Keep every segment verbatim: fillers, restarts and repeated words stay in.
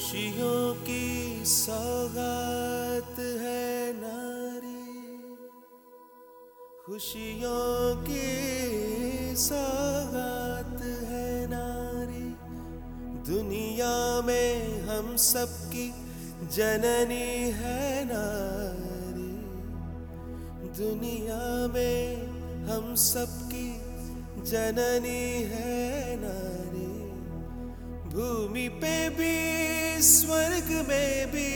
खुशियों की सौगात है नारी, खुशियों की सौगात है नारी। दुनिया में हम सबकी जननी है नारी, दुनिया में हम सबकी जननी है नारी। भूमि पे भी स्वर्ग में भी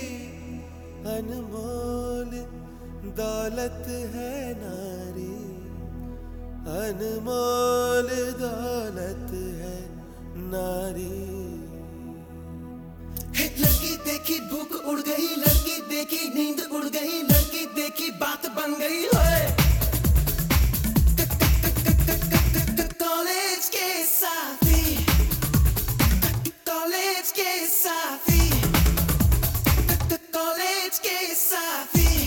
अनमोल दौलत है नारी, अनमोल दौलत है नारी। हे लड़की देखी भूख उड़ गई, लड़की देखी नींद उड़ गई, लड़की देखी बात बन गई है। कॉलेज के साथी, कॉलेज के साथी, कॉलेज के साथी,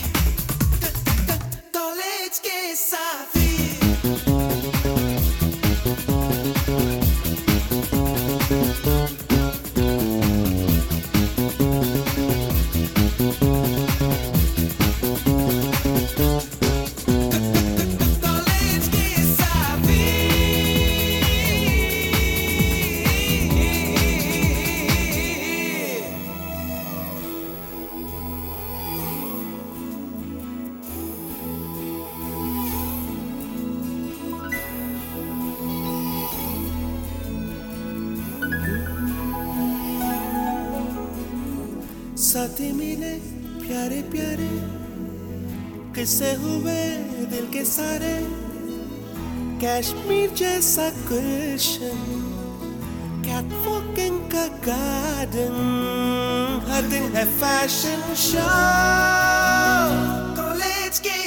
कॉलेज के साथी। साथी मिले प्यारे प्यारे, किस्से हुए दिल के सारे। कश्मीर जैसा गुलशन, कैटवॉकिंग का गार्डन, हर दिन है फैशन शो। कॉलेज के